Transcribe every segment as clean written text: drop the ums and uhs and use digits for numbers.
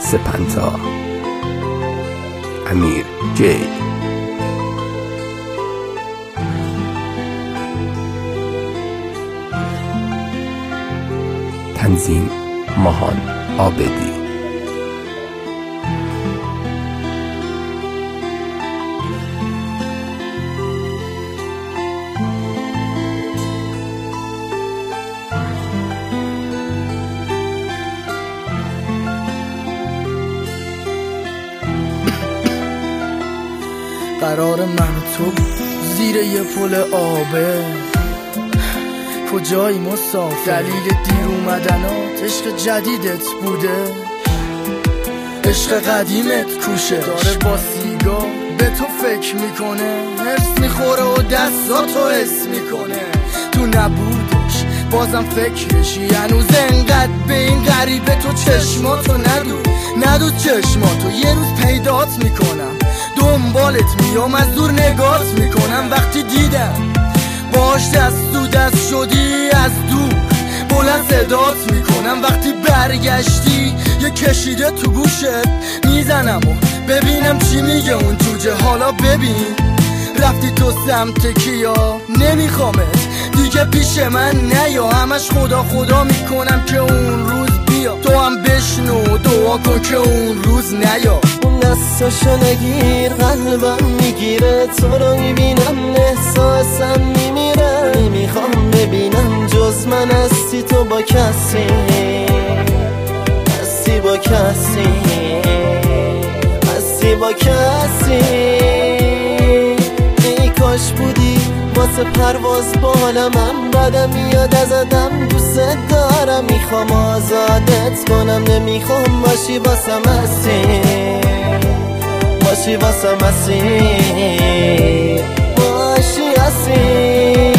سپنتا امیر جی تنظیم ماهان عابدی قرار من و تو زیر یه پل آبه، کجایی مسافر؟ دلیل دیر اومدنات عشق جدیدت بوده، عشق قدیمت کوشه داره با سیگار به تو فکر میکنه، حس میخوره و دستاتو حس میکنه، تو نبودش بازم فکرشی، هنوز انقدر به این غریبه تو چشماتو ندود چشماتو، یه روز پیدات میکنم، دنبالت میام، از دور نگات میکنم، وقتی دیدم باش دست تو دست شدی از دور بلند صدات میکنم، وقتی برگشتی یه کشیده تو گوشت میزنم و ببینم چی میگه اون جوجه، حالا ببین رفتی تو سمت کیا، نمیخوامت دیگه پیش من نیا، همش خدا خدا میکنم که اون روز بیا، تو هم بشنو دعا کن که اون روز نیا. اون دستاشو نگیر قلبم میگیره، تو رو میبینم احساسم میمیره، نمیخوام ببینم جز من هستی تو با کسی، هستی با کسی، هستی با کسی، ای کاش بودی واسه پرواز بالم، من بدم میاد ازدم دوست دارم، میخوام آزادت کنم، نمیخوام باشی واسم هستی، باشی واسم هستی، باشی هستی.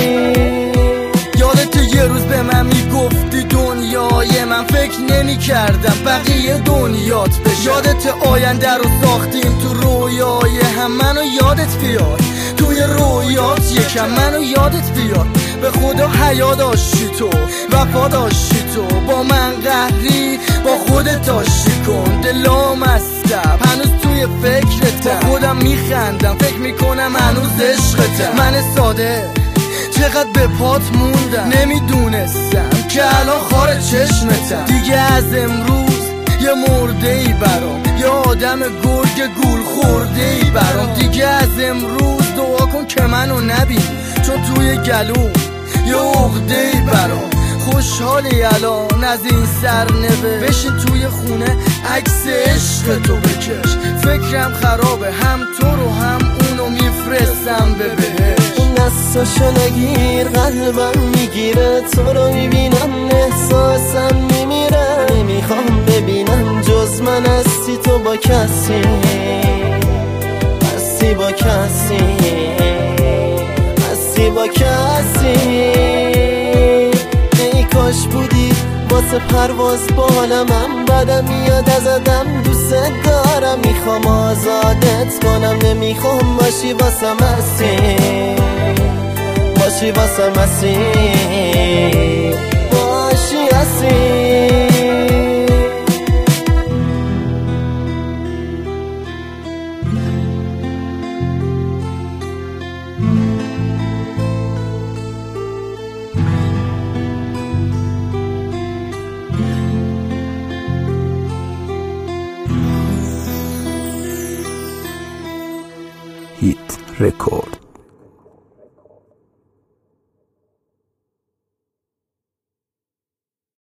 یادت یه روز به من میگفتی دنیای من، فکر نمی کردم بقیه دنیات بشه، یادت آینده رو ساختیم تو رویای هم، منو یادت بیاد توی رویات یکم منو یادت بیاد، به خدا حیا داشتی تو، وفا داشتی تو، با من قهری با خودت داشتی کن، دلام استم هنوز توی فکرتم، خودم میخندم فکر میکنم هنوز عشقتم، من ساده چقدر به پات موندم، نمیدونستم که الان خار چشمتم، دیگه از امروز یه مرده ای برام، یه آدم گرگ گول خورده ای برام، دیگه از امروز دعا کن که منو نبینی، چون توی گلوم یه عقده ای برام، خوشحالی الان از این سرنوشت، بشین توی خونه عکس عشق تو بکش، فکرم خرابه هم تو رو هم اونو میفرستم به بهش. اون دستاشو نگیر قلبم میگیره، تو رو میبینم احساسم میمیره، نمیخوام ببینم جز من هستی تو با کسی، هستی با کسی، هستی با کسی، ای کاش بودی واسه پرواز بالم، من بدم میاد ازدم دوست دارم، میخوام آزادت کنم، نمیخوام باشی واسم هستی، باشی واسم هستی، باشی هستی. هیت رکورد.